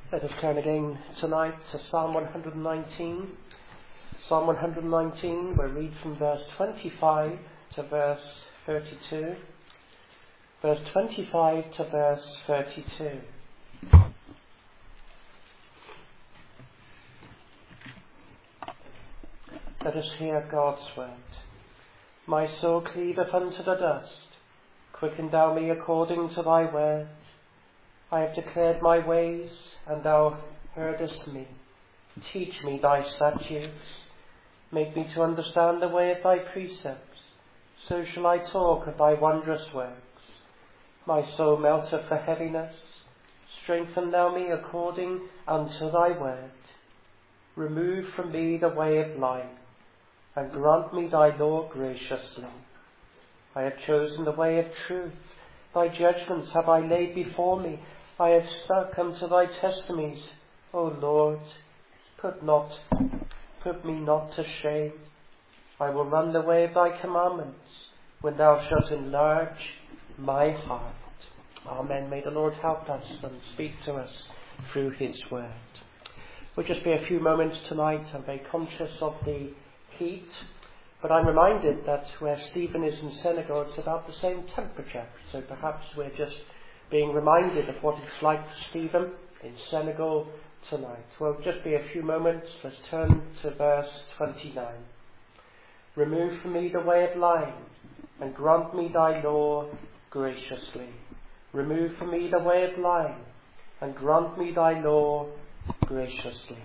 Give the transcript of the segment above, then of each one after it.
Let us turn again tonight to Psalm 119. Psalm 119, we'll read from verse 25 to verse 32. Verse 25 to verse 32. Let us hear God's word. My soul cleaveth unto the dust. Quicken thou me according to thy word. I have declared my ways, and thou heardest me. Teach me thy statutes. Make me to understand the way of thy precepts. So shall I talk of thy wondrous works. My soul melteth for heaviness. Strengthen thou me according unto thy word. Remove from me the way of lying, and grant me thy law graciously. I have chosen the way of truth. Thy judgments have I laid before me. I have stuck unto thy testimonies. O Lord, put me not to shame. I will run the way of thy commandments, when thou shalt enlarge my heart. Amen. May the Lord help us and speak to us through his word. We'll just be a few moments tonight. I'm very conscious of the heat, but I'm reminded that where Stephen is in Senegal, it's about the same temperature. So perhaps we're just being reminded of what it's like for Stephen in Senegal tonight. Well, just be a few moments. Let's turn to verse 29. Remove from me the way of lying, and grant me thy law graciously. Remove from me the way of lying, and grant me thy law graciously.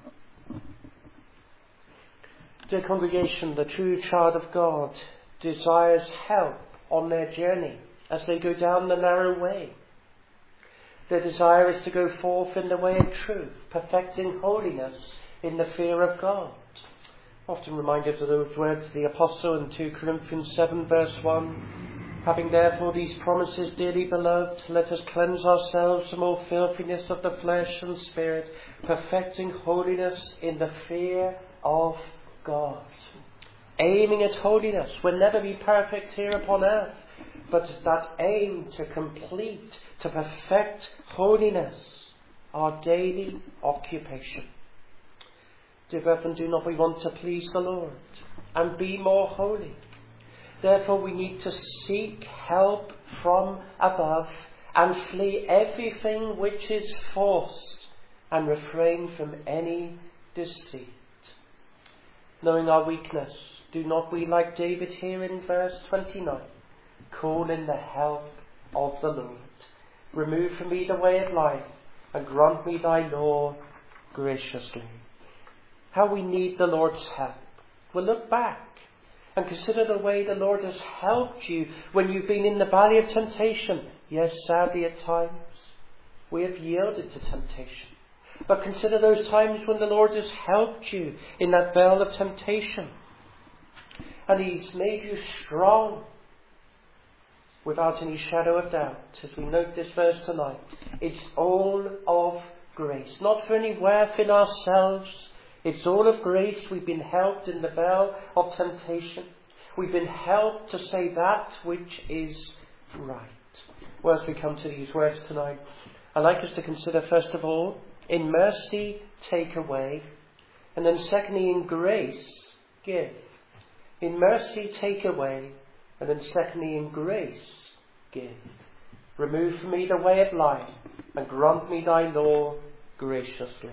Dear congregation, the true child of God desires help on their journey as they go down the narrow way. Their desire is to go forth in the way of truth, perfecting holiness in the fear of God. Often reminded of those words of the Apostle in 2 Corinthians 7 verse 1. Having therefore these promises, dearly beloved, let us cleanse ourselves from all filthiness of the flesh and spirit, perfecting holiness in the fear of God. Aiming at holiness. We'll never be perfect here upon earth, but that aim to complete, to perfect holiness, our daily occupation. Dear brethren, do not we want to please the Lord and be more holy? Therefore we need to seek help from above and flee everything which is false and refrain from any deceit. Knowing our weakness, do not we, like David here in verse 29, call in the help of the Lord? Remove from me the way of life, and grant me thy law graciously. How we need the Lord's help. We'll look back and consider the way the Lord has helped you when you've been in the valley of temptation. Yes, sadly at times we have yielded to temptation. But consider those times when the Lord has helped you in that vale of temptation. And he's made you strong without any shadow of doubt. As we note this verse tonight, it's all of grace. Not for any worth in ourselves. It's all of grace. We've been helped in the vale of temptation. We've been helped to say that which is right. Well, as we come to these words tonight, I'd like us to consider first of all, in mercy, take away. And then secondly, in grace, give. In mercy, take away. And then secondly, in grace, give. Remove from me the way of lying, and grant me thy law graciously.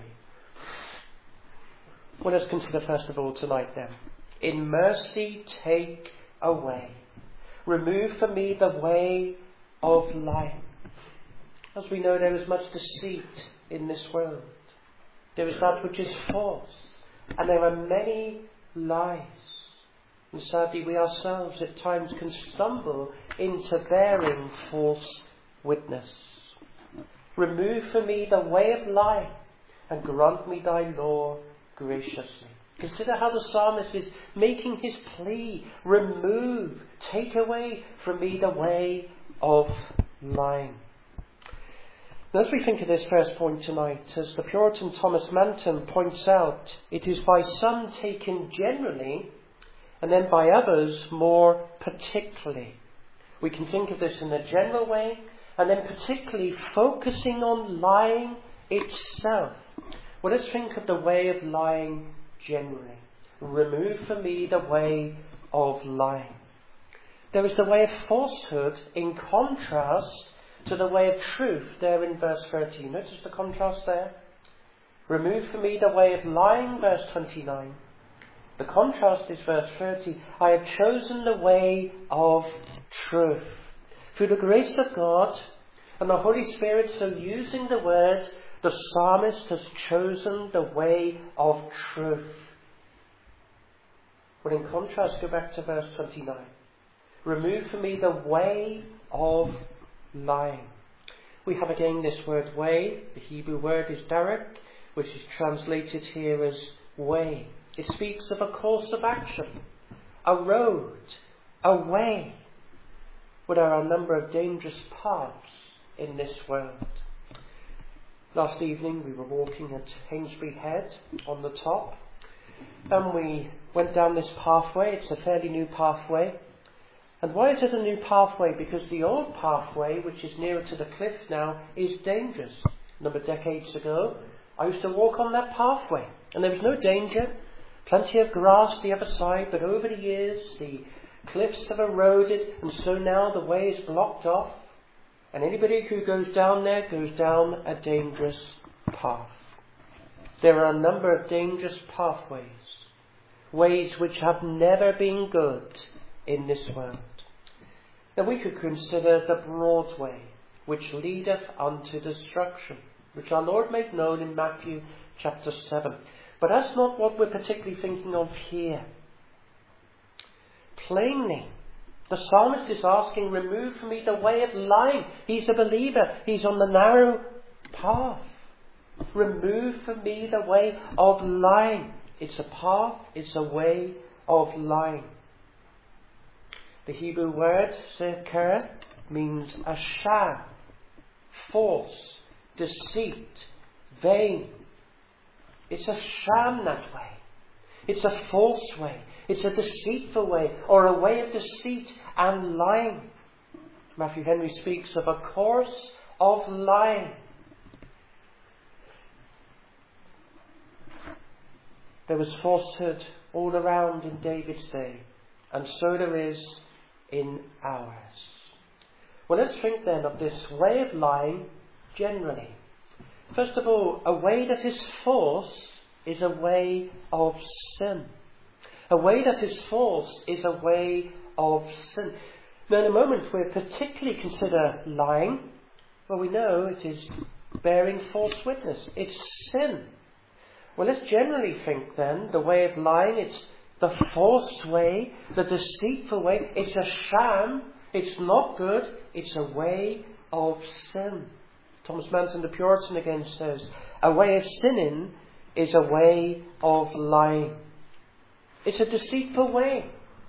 Well, let's consider first of all tonight then. In mercy, take away. Remove from me the way of lying. As we know, there is much deceit in this world. There is that which is false, and there are many lies. And sadly, we ourselves at times can stumble into bearing false witness. Remove from me the way of lying, and grant me thy law graciously. Consider how the psalmist is making his plea. Remove, take away from me the way of lying. As we think of this first point tonight, as the Puritan Thomas Manton points out, it is by some taken generally, and then by others more particularly. We can think of this in a general way, and then particularly focusing on lying itself. Well, let's think of the way of lying generally. Remove from me the way of lying. There is the way of falsehood in contrast to the way of truth there in verse 13. Notice the contrast there. Remove from me the way of lying, verse 29. The contrast is verse 30. I have chosen the way of truth. Through the grace of God and the Holy Spirit so using the word, the psalmist has chosen the way of truth. Well, in contrast, go back to verse 29. Remove from me the way of lying. We have again this word way. The Hebrew word is derek, which is translated here as way. It speaks of a course of action, a road, a way. Well, there are a number of dangerous paths in this world. Last evening we were walking at Hainsbury Head on the top, and we went down this pathway. It's a fairly new pathway. And why is it a new pathway? Because the old pathway, which is nearer to the cliff now, is dangerous. A number of decades ago, I used to walk on that pathway, and there was no danger. Plenty of grass the other side, but over the years the cliffs have eroded, and so now the way is blocked off, and anybody who goes down there goes down a dangerous path. There are a number of dangerous pathways, ways which have never been good in this world. Now we could consider the broad way, which leadeth unto destruction, which our Lord made known in Matthew chapter 7. But that's not what we're particularly thinking of here. Plainly, the psalmist is asking, remove from me the way of lying. He's a believer. He's on the narrow path. Remove from me the way of lying. It's a path, it's a way of lying. The Hebrew word, seker, means a sham, false, deceit, vain. It's a sham, that way. It's a false way. It's a deceitful way, or a way of deceit and lying. Matthew Henry speaks of a course of lying. There was falsehood all around in David's day, and so there is in ours. Well, let's think then of this way of lying generally. First of all, a way that is false is a way of sin. A way that is false is a way of sin. Now, in a moment, we'll particularly consider lying. Well, we know it is bearing false witness. It's sin. Well, let's generally think then, the way of lying, it's the false way, the deceitful way. It's a sham. It's not good. It's a way of sin. Thomas Manton, the Puritan, again says, a way of sinning is a way of lying. It's a deceitful way.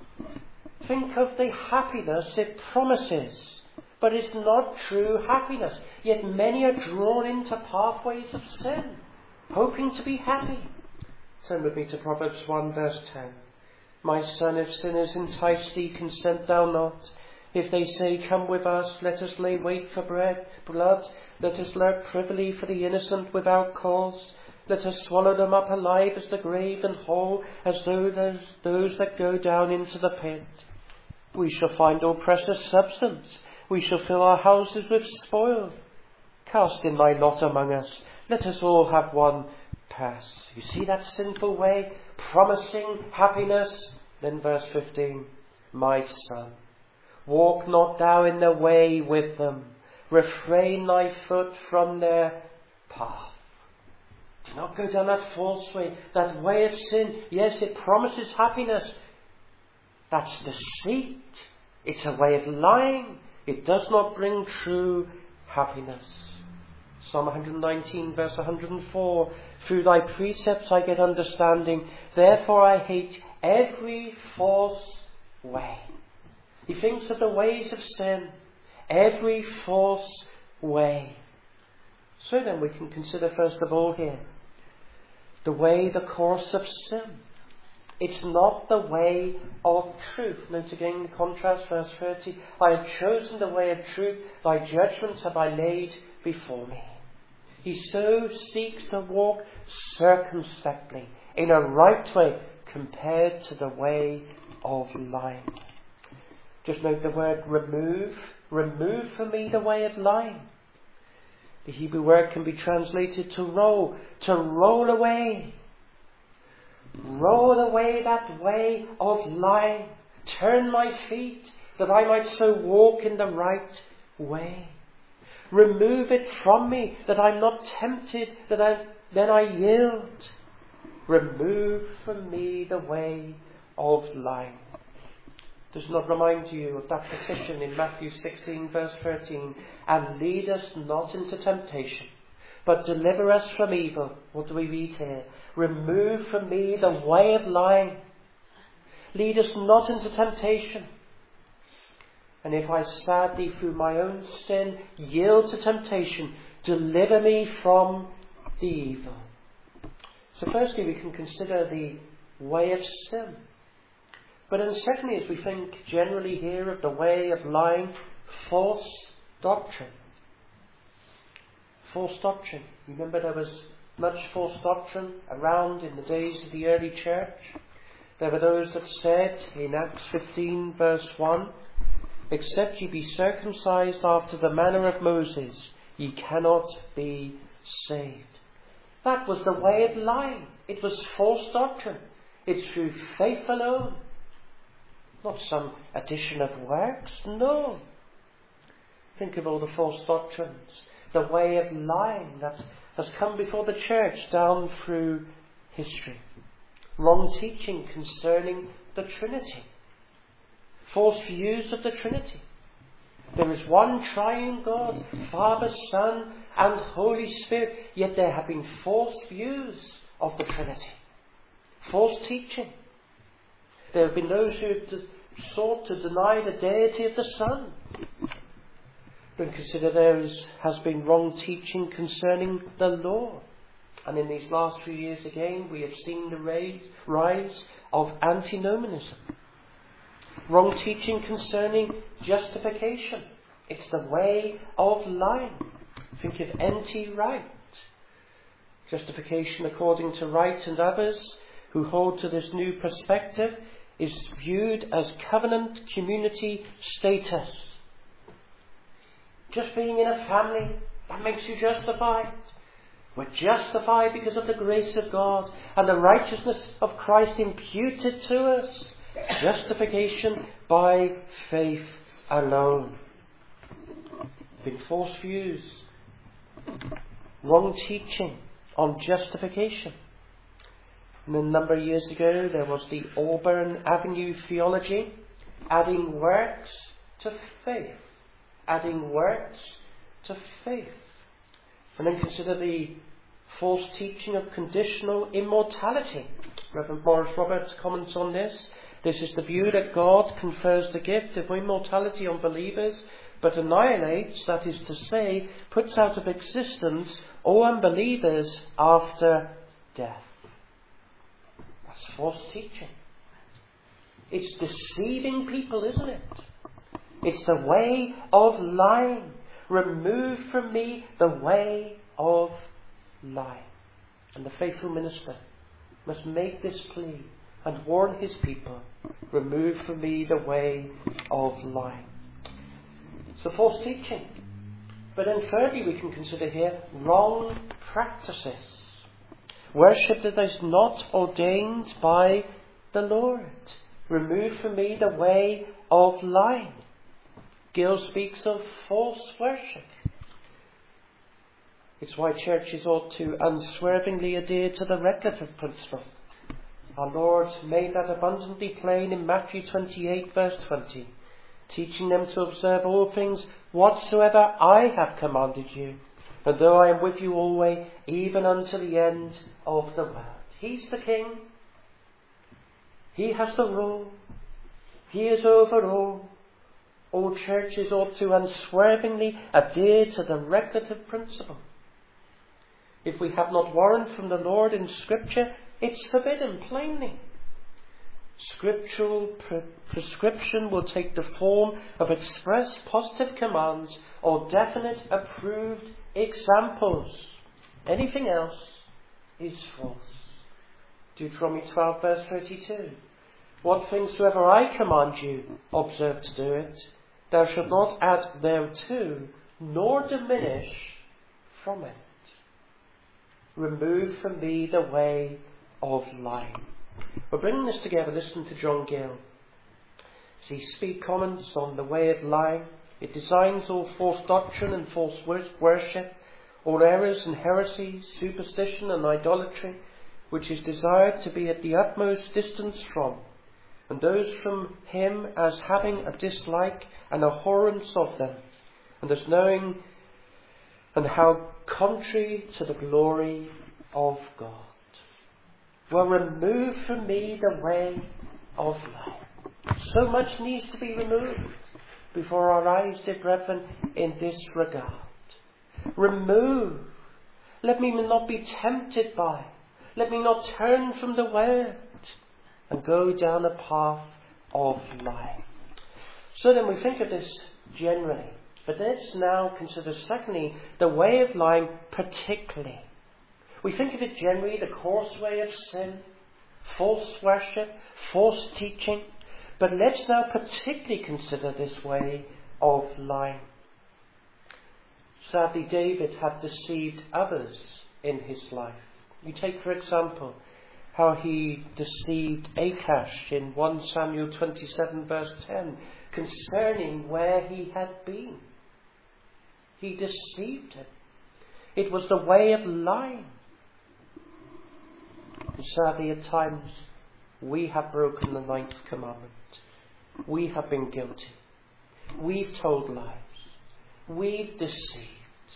Think of the happiness it promises, but it's not true happiness. Yet many are drawn into pathways of sin, hoping to be happy. Turn with me to Proverbs 1 verse 10. My son, if sinners entice thee, consent thou not. If they say, come with us, let us lay wait for blood. Let us lurk privily for the innocent without cause. Let us swallow them up alive as the grave, and whole as those that go down into the pit. We shall find all precious substance. We shall fill our houses with spoil. Cast in thy lot among us. Let us all have one pass. You see that sinful way, promising happiness? Then verse 15, my son, walk not thou in the way with them. Refrain thy foot from their path. Do not go down that false way, that way of sin. Yes, it promises happiness. That's deceit. It's a way of lying. It does not bring true happiness. Psalm 119 verse 104. Through thy precepts I get understanding. Therefore I hate every false way. He thinks of the ways of sin. Every false way. So then we can consider first of all here the way, the course of sin. It's not the way of truth. Note again the contrast, verse 30. I have chosen the way of truth. Thy judgments have I laid before me. He so seeks to walk circumspectly, in a right way, compared to the way of lying. Just note the word remove. Remove from me the way of lying. The Hebrew word can be translated to roll away. Roll away that way of lying. Turn my feet that I might so walk in the right way. Remove it from me that I'm not tempted, then I yield. Remove from me the way of lying. Does not remind you of that petition in Matthew 16 verse 13, and lead us not into temptation, but deliver us from evil. What do we read here? Remove from me the way of lying. Lead us not into temptation. And if I sadly through my own sin yield to temptation, deliver me from the evil. So firstly we can consider the way of sin. But then secondly, as we think generally here of the way of lying, false doctrine. False doctrine. Remember there was much false doctrine around in the days of the early church. There were those that said in Acts 15 verse 1, except ye be circumcised after the manner of Moses, ye cannot be saved. That was the way of lying. It was false doctrine. It's through faith alone. Not some addition of works. No. Think of all the false doctrines. The way of lying that has come before the church down through history. Wrong teaching concerning the Trinity. False views of the Trinity. There is one triune God, Father, Son and Holy Spirit. Yet there have been false views of the Trinity. False teaching. There have been those who have sought to deny the deity of the Son. But consider there has been wrong teaching concerning the law. And in these last few years again, we have seen the rise of antinomianism. Wrong teaching concerning justification. It's the way of lying. Think of N.T. Wright. Justification according to Wright and others who hold to this new perspective is viewed as covenant community status. Just being in a family, that makes you justified. We're justified because of the grace of God and the righteousness of Christ imputed to us. Justification by faith alone. Been false views. Wrong teaching on justification. And a number of years ago there was the Auburn Avenue theology, adding works to faith. Adding works to faith. And then consider the false teaching of conditional immortality. Reverend Morris Roberts comments on this. This is the view that God confers the gift of immortality on believers, but annihilates, that is to say, puts out of existence all unbelievers after death. That's false teaching. It's deceiving people, isn't it? It's the way of lying. Remove from me the way of lying. And the faithful minister must make this plea and warn his people, remove from me the way of lying. So false teaching. But then thirdly we can consider here wrong practices. Worship that is not ordained by the Lord. Remove from me the way of lying. Gill speaks of false worship. It's why churches ought to unswervingly adhere to the recitative principle. Our Lord made that abundantly plain in Matthew 28 verse 20, teaching them to observe all things whatsoever I have commanded you. And though I am with you always, even unto the end of the world. He's the King. He has the rule. He is over all. All churches ought to unswervingly adhere to the recitative principle. If we have not warrant from the Lord in Scripture, it's forbidden plainly. Scriptural prescription will take the form of express positive commands or definite approved examples. Anything else is false. Deuteronomy 12 verse 32. What things soever I command you, observe to do it. Thou shalt not add thereto, nor diminish from it. Remove from thee the way of lying. We're bringing this together. Listen to John Gill. As he speaks comments on the way of lying, it designs all false doctrine and false worship, all errors and heresies, superstition and idolatry, which is desired to be at the utmost distance from, and those from him as having a dislike and abhorrence of them, and as knowing and how contrary to the glory of God. Well, remove from me the way of lying. So much needs to be removed before our eyes, dear brethren, in this regard. Remove. Let me not be tempted by. Let me not turn from the word and go down a path of lying. So then we think of this generally. But let's now consider secondly the way of lying particularly. We think of it generally, the coarse way of sin, false worship, false teaching. But let's now particularly consider this way of lying. Sadly, David had deceived others in his life. You take, for example, how he deceived Achash in 1 Samuel 27 verse 10 concerning where he had been. He deceived him. It was the way of lying. And sadly, at times, we have broken the 9th commandment. We have been guilty. We've told lies. We've deceived.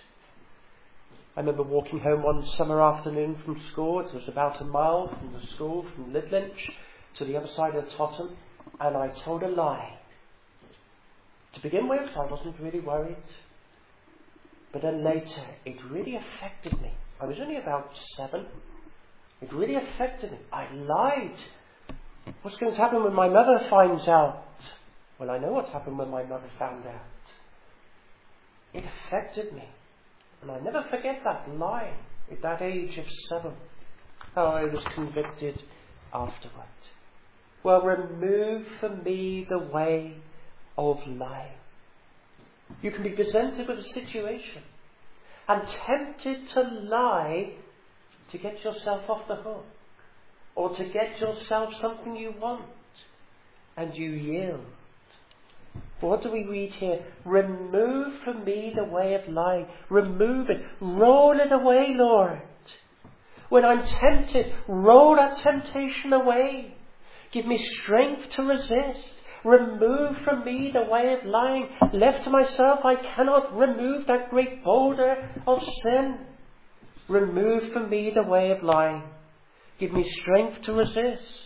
I remember walking home one summer afternoon from school. It was about a mile from the school, from Lidlinch to the other side of Totton, and I told a lie. To begin with, I wasn't really worried. But then later, it really affected me. I was only about 7. It really affected me. I lied. What's going to happen when my mother finds out? Well, I know what happened when my mother found out. It affected me. And I never forget that lie at that age of 7. How I was convicted afterward. Well, remove from me the way of lying. You can be presented with a situation and tempted to lie to get yourself off the hook, or to get yourself something you want, and you yield. What do we read here? Remove from me the way of lying. Remove it. Roll it away, Lord. When I'm tempted, roll that temptation away. Give me strength to resist. Remove from me the way of lying. Left to myself, I cannot remove that great boulder of sin. Remove from me the way of lying. Give me strength to resist.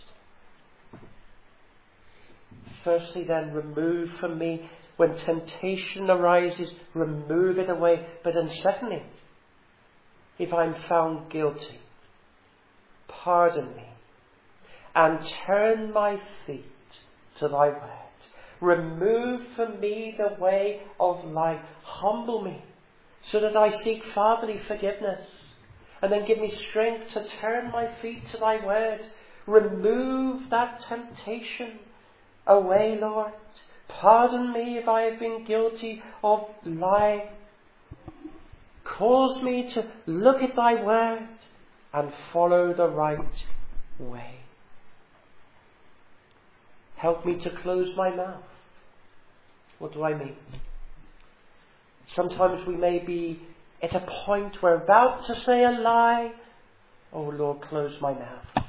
Firstly then, remove from me when temptation arises, remove it away. But then secondly, if I'm found guilty, pardon me and turn my feet to thy word. Remove from me the way of lying. Humble me so that I seek fatherly forgiveness. And then give me strength to turn my feet to thy word. Remove that temptation away, Lord. Pardon me if I have been guilty of lying. Cause me to look at thy word and follow the right way. Help me to close my mouth. What do I mean? Sometimes we may be at a point we're about to say a lie. Oh Lord, close my mouth.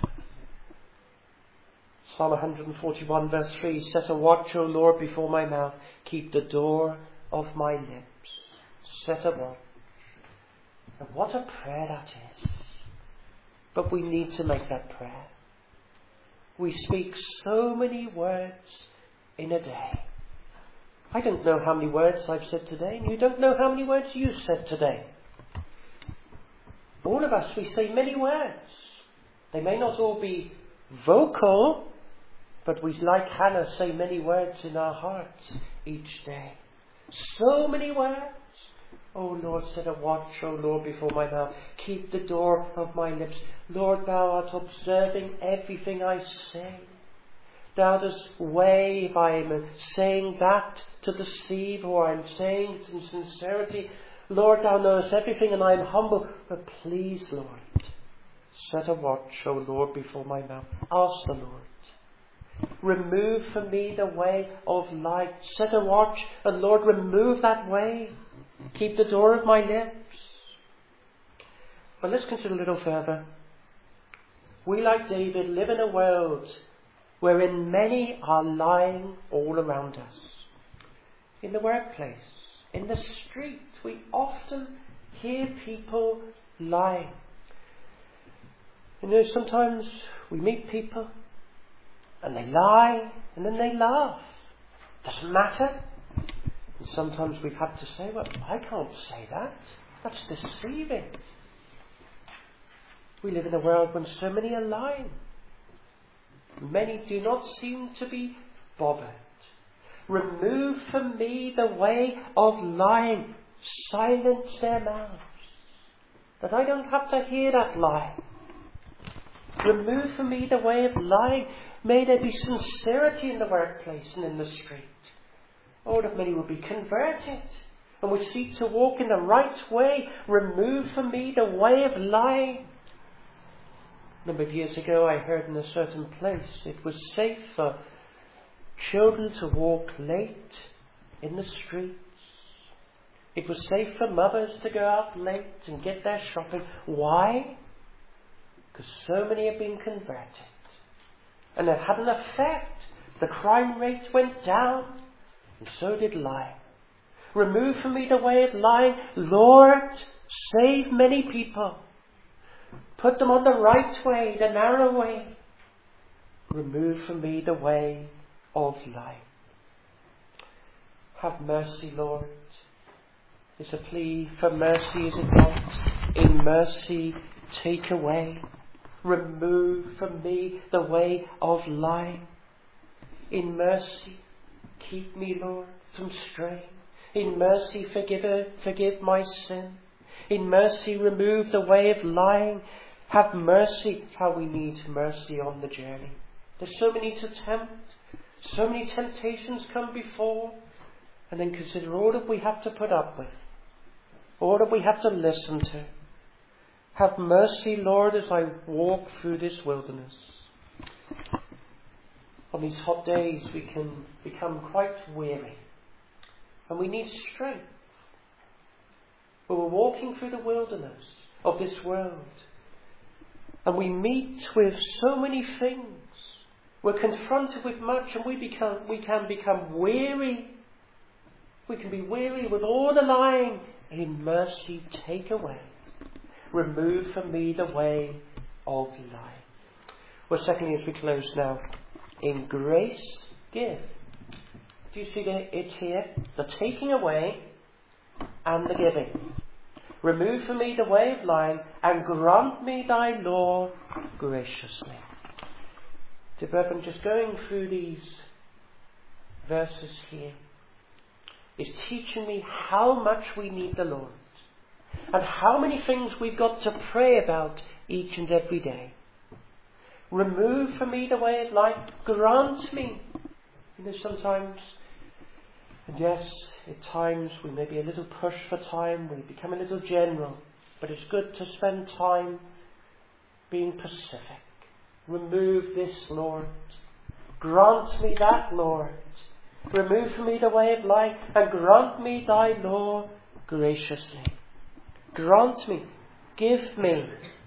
Psalm 141 verse 3, set a watch, O Lord, before my mouth. Keep the door of my lips. Set a watch. And what a prayer that is. But we need to make that prayer. We speak so many words in a day. I don't know how many words I've said today, and you don't know how many words you said today. All of us, we say many words. They may not all be vocal, but we, like Hannah, say many words in our hearts each day. So many words. O Lord, set a watch, O Lord, before my mouth. Keep the door of my lips. Lord, thou art observing everything I say. Thou dost weigh if I am saying that to deceive or I am saying it in sincerity. Lord, thou knowest everything and I am humble. But please, Lord, set a watch, O Lord, before my mouth. Ask the Lord. Remove from me the way of light. Set a watch, and Lord, remove that way. Keep the door of my lips. But let's consider a little further. We, like David, live in a world wherein many are lying all around us. In the workplace, in the street, we often hear people lying. You know, sometimes we meet people and they lie and then they laugh. Doesn't matter. And sometimes we've had to say, well, I can't say that. That's deceiving. We live in a world when so many are lying. Many do not seem to be bothered. Remove from me the way of lying. Silence their mouths, that I don't have to hear that lie. Remove from me the way of lying. May there be sincerity in the workplace and in the street. Oh, that many will be converted and will seek to walk in the right way. Remove from me the way of lying. A number of years ago, I heard in a certain place it was safe for children to walk late in the streets. It was safe for mothers to go out late and get their shopping. Why? Because so many have been converted. And it had an effect. The crime rate went down, and so did lying. Remove from me the way of lying. Lord, save many people. Put them on the right way, the narrow way. Remove from me the way of lying. Have mercy, Lord. It's a plea for mercy, is it not? In mercy, take away. Remove from me the way of lying. In mercy, keep me, Lord, from straying. In mercy, forgive my sin. In mercy, remove the way of lying. Have mercy. How we need mercy on the journey. There's so many to tempt. So many temptations come before. And then consider all that we have to put up with. All that we have to listen to. Have mercy, Lord, as I walk through this wilderness. On these hot days we can become quite weary. And we need strength. But we're walking through the wilderness of this world. And we meet with so many things. We're confronted with much and we can become weary. We can be weary with all the lying. In mercy, take away. Remove from me the way of lying. Well, secondly, as we close now, in grace, give. Do you see it here? The taking away and the giving. Remove from me the way of lying and grant me thy law graciously. Dear brethren, just going through these verses here is teaching me how much we need the Lord. And how many things we've got to pray about each and every day. Remove from me the way of life. Grant me. You know, sometimes, and yes, at times we may be a little pushed for time. We become a little general. But it's good to spend time being specific. Remove this, Lord. Grant me that, Lord. Remove from me the way of life and grant me thy law graciously. Grant me. Give me.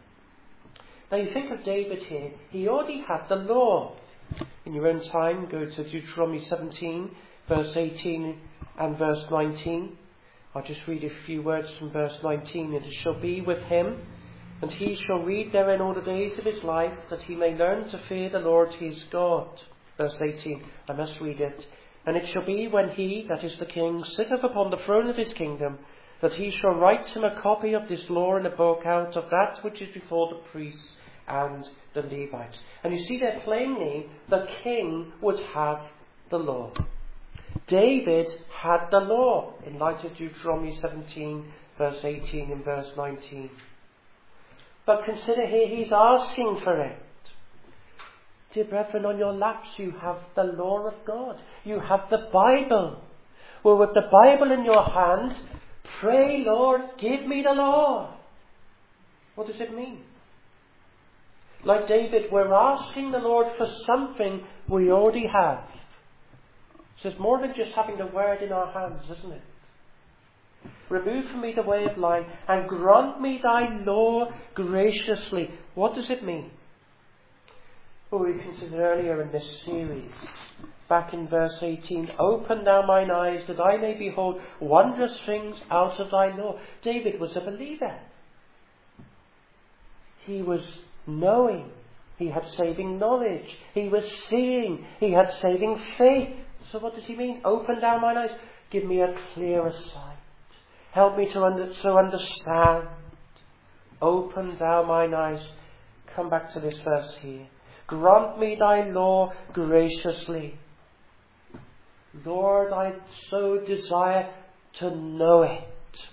Now you think of David here. He already had the law. In your own time, go to Deuteronomy 17, verse 18 and verse 19. I'll just read a few words from verse 19. And it shall be with him, and he shall read therein all the days of his life, that he may learn to fear the Lord his God. Verse 18, I must read it. And it shall be when he, that is the king, sitteth upon the throne of his kingdom, that he shall write him a copy of this law in a book out of that which is before the priests and the Levites. And you see there plainly, the king would have the law. David had the law in light of Deuteronomy 17, verse 18 and verse 19. But consider here, he's asking for it. Dear brethren, on your laps you have the law of God. You have the Bible. Well, with the Bible in your hand, pray, Lord, give me the law. What does it mean? Like David, we're asking the Lord for something we already have. So it's more than just having the word in our hands, isn't it? Remove from me the way of lying and grant me thy law graciously. What does it mean? Well, we considered earlier in this series, back in verse 18, open thou mine eyes that I may behold wondrous things out of thy law. David was a believer. He was knowing. He had saving knowledge. He was seeing. He had saving faith. So what does he mean? Open thou mine eyes. Give me a clearer sight. Help me to understand. Open thou mine eyes. Come back to this verse here. Grant me thy law graciously. Lord, I so desire to know it.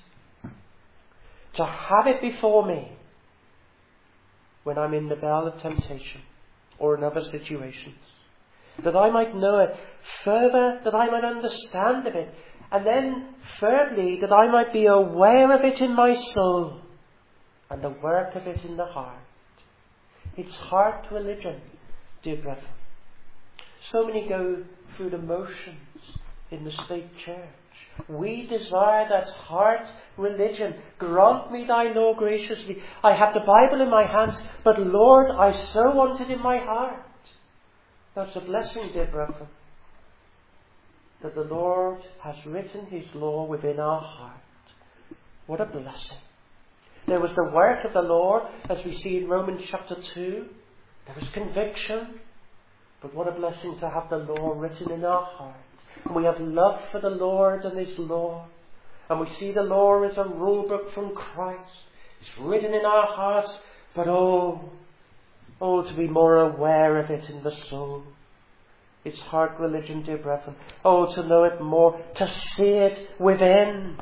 To have it before me when I'm in the vale of temptation or in other situations. That I might know it. Further, that I might understand of it. And then, thirdly, that I might be aware of it in my soul and the work of it in the heart. It's heart religion, dear brethren. So many go through the motions in the state church. We desire that heart religion. Grant me thy law graciously. I have the Bible in my hands, but Lord, I so want it in my heart. That's a blessing, dear brethren, that the Lord has written his law within our heart. What a blessing. There was the work of the law, as we see in Romans chapter 2. There was conviction. But what a blessing to have the law written in our heart. And we have love for the Lord and his law. And we see the law as a rule book from Christ. It's written in our hearts. But to be more aware of it in the soul. It's heart religion, dear brethren. To know it more. To see it within.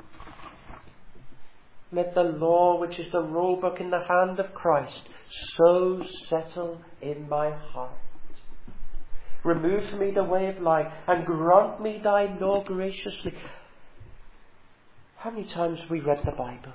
Let the law, which is the rule book in the hand of Christ, so settle in my heart. Remove from me the way of lying and grant me thy law graciously. How many times have we read the Bible?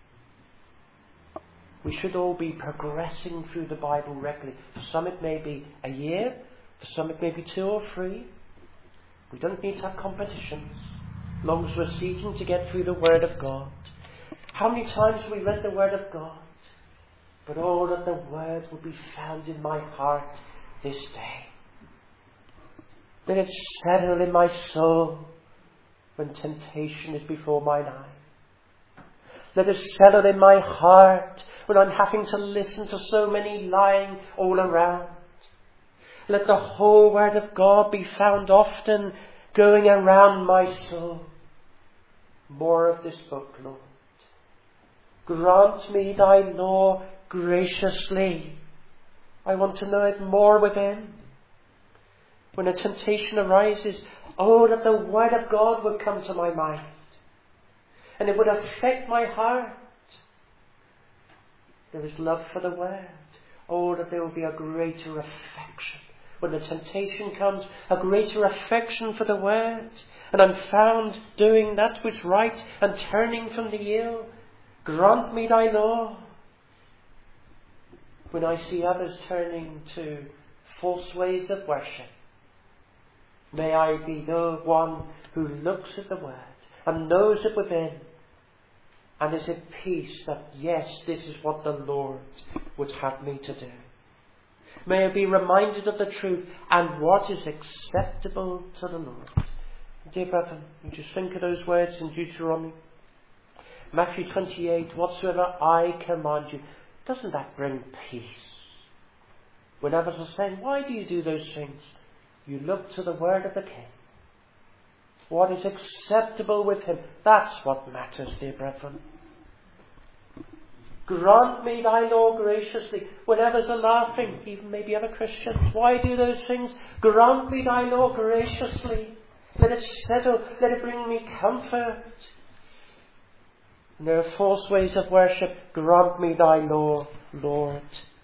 We should all be progressing through the Bible regularly. For some it may be a year, for some it may be 2 or 3. We don't need to have competitions, as long as we're seeking to get through the Word of God. How many times have we read the Word of God? But that the Word will be found in my heart this day. Let it settle in my soul when temptation is before mine eye. Let it settle in my heart when I'm having to listen to so many lying all around. Let the whole Word of God be found often going around my soul. More of this book, Lord. Grant me thy law graciously. I want to know it more within. When a temptation arises, that the Word of God would come to my mind. And it would affect my heart. There is love for the Word. That there will be a greater affection. When the temptation comes, a greater affection for the Word. And I'm found doing that which is right and turning from the ill. Grant me thy law. When I see others turning to false ways of worship, may I be the one who looks at the Word and knows it within and is at peace that, yes, this is what the Lord would have me to do. May I be reminded of the truth and what is acceptable to the Lord. Dear brethren, you just think of those words in Deuteronomy. Matthew 28, whatsoever I command you. Doesn't that bring peace? When others are saying, why do you do those things? You look to the word of the King. What is acceptable with him? That's what matters, dear brethren. Grant me thy law graciously. When others are laughing, even maybe other Christians, why do those things? Grant me thy law graciously. Let it settle. Let it bring me comfort. And there are false ways of worship. Grant me thy law, Lord.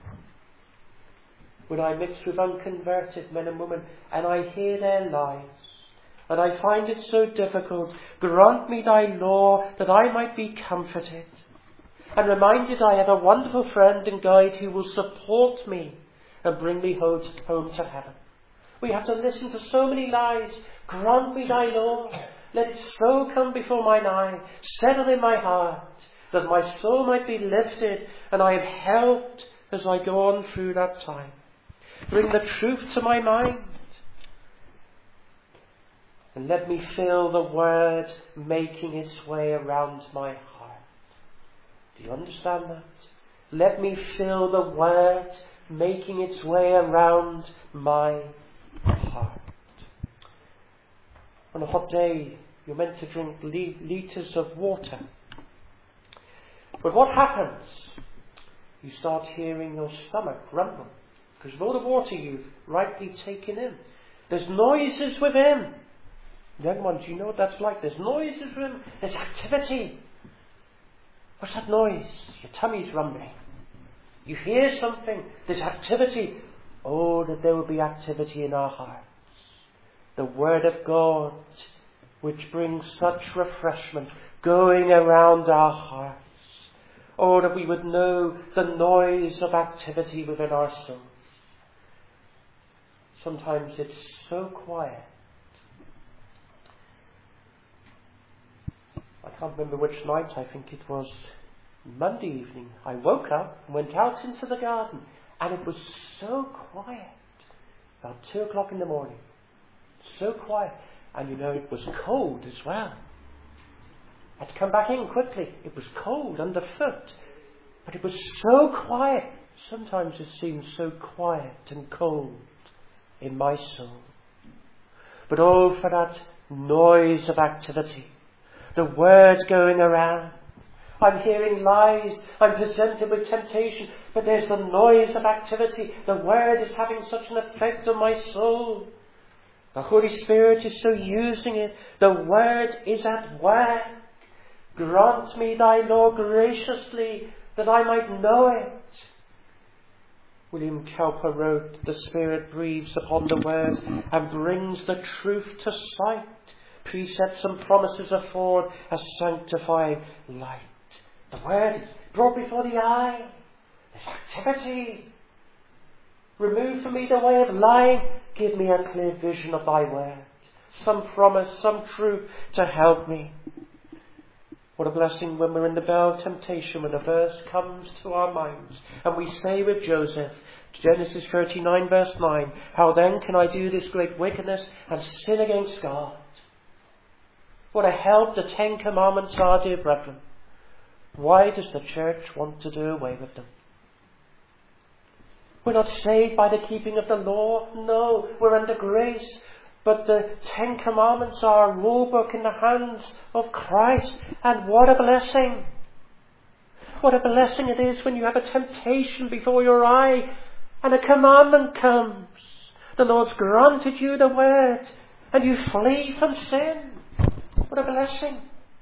When I mix with unconverted men and women and I hear their lies, and I find it so difficult, grant me thy law that I might be comforted and reminded I have a wonderful friend and guide who will support me and bring me home to heaven. We have to listen to so many lies. Grant me thy law. Let it so come before mine eye, settle in my heart, that my soul might be lifted and I am helped as I go on through that time. Bring the truth to my mind. And let me feel the word making its way around my heart. Do you understand that? Let me feel the word making its way around my heart. On a hot day, you're meant to drink litres of water. But what happens? You start hearing your stomach rumble because of all the water you've rightly taken in. There's noises within. Young ones, you know what that's like. There's noises within. There's activity. What's that noise? Your tummy's rumbling. You hear something. There's activity. Oh, that there will be activity in our hearts. The Word of God, which brings such refreshment, going around our hearts. Oh, that we would know the noise of activity within our souls. Sometimes it's so quiet. I can't remember which night, I think it was Monday evening. I woke up and went out into the garden and it was so quiet. About 2 o'clock in the morning. So quiet. And you know, it was cold as well. I had to come back in quickly. It was cold underfoot. But it was so quiet. Sometimes it seems so quiet and cold in my soul. But oh, for that noise of activity. The word going around. I'm hearing lies. I'm presented with temptation. But there's the noise of activity. The word is having such an effect on my soul. The Holy Spirit is so using it. The word is at work. Grant me thy law graciously that I might know it. William Cowper wrote, the Spirit breathes upon the word and brings the truth to sight. Precepts and promises afford a sanctifying light. The word is brought before the eye. There's activity. Remove from me the way of lying. Give me a clear vision of thy word. Some promise, some truth to help me. What a blessing when we're in the bell of temptation, when a verse comes to our minds and we say with Joseph, Genesis 39 verse 9, how then can I do this great wickedness and sin against God? What a help the 10 Commandments are, dear brethren. Why does the church want to do away with them? We're not saved by the keeping of the law. No, we're under grace. But the 10 Commandments are a rule book in the hands of Christ. And what a blessing. What a blessing it is when you have a temptation before your eye and a commandment comes. The Lord's granted you the word and you flee from sin. What a blessing.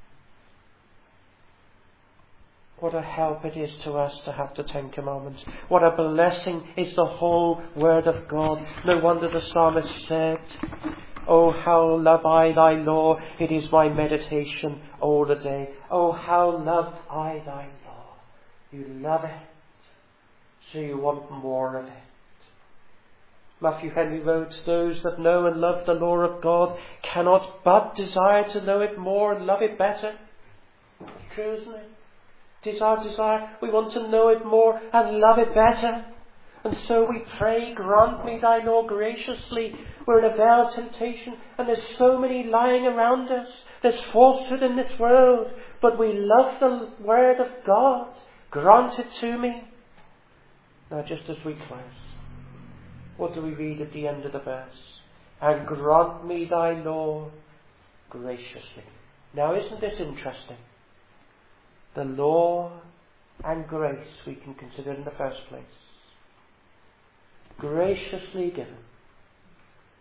What a help it is to us to have the 10 Commandments. What a blessing is the whole Word of God. No wonder the psalmist said, oh, how love I thy law. It is my meditation all the day. Oh, how loved I thy law. You love it, so you want more of it. Matthew Henry wrote, those that know and love the law of God cannot but desire to know it more and love it better. True, isn't it? It is our desire. We want to know it more and love it better. And so we pray, grant me thy law graciously. We're in a veil of temptation and there's so many lying around us. There's falsehood in this world. But we love the word of God. Grant it to me. Now just as we close, what do we read at the end of the verse? And grant me thy law graciously. Now isn't this interesting? The law and grace we can consider in the first place. Graciously given.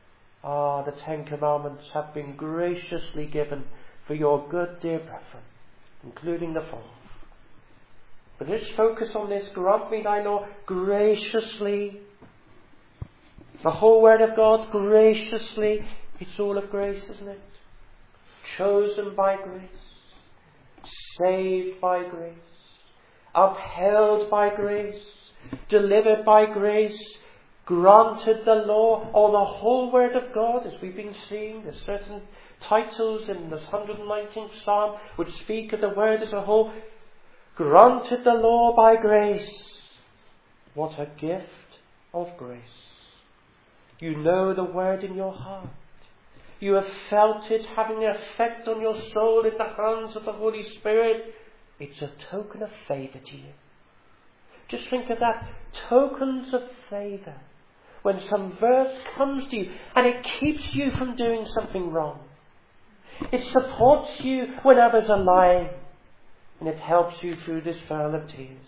The 10 Commandments have been graciously given for your good, dear brethren, including the 4th. But let's focus on this. Grant me thy law graciously. The whole word of God, graciously. It's all of grace, isn't it? Chosen by grace. Saved by grace. Upheld by grace. Delivered by grace. Granted the law, or the whole word of God, as we've been seeing. There's certain titles in this 119th Psalm which speak of the word as a whole. Granted the law by grace. What a gift of grace. You know the word in your heart. You have felt it having an effect on your soul in the hands of the Holy Spirit. It's a token of favour to you. Just think of that. Tokens of favour. When some verse comes to you and it keeps you from doing something wrong. It supports you when others are lying. And it helps you through this vale of tears.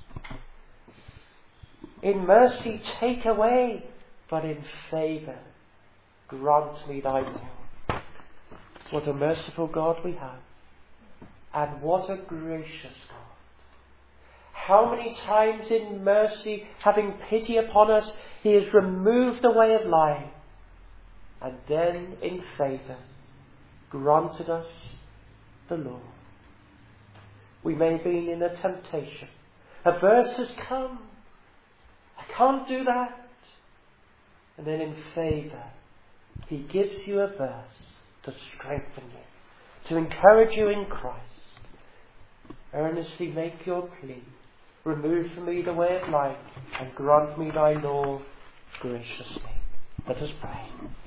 In mercy take away, but in favour grant me thy law. What a merciful God we have. And what a gracious God. How many times in mercy, having pity upon us, he has removed the way of lying. And then in favour granted us the law. We may have been in a temptation. A verse has come. I can't do that. And then in favour, he gives you a verse to strengthen you, to encourage you in Christ. Earnestly make your plea. Remove from me the way of life, and grant me thy law graciously. Let us pray.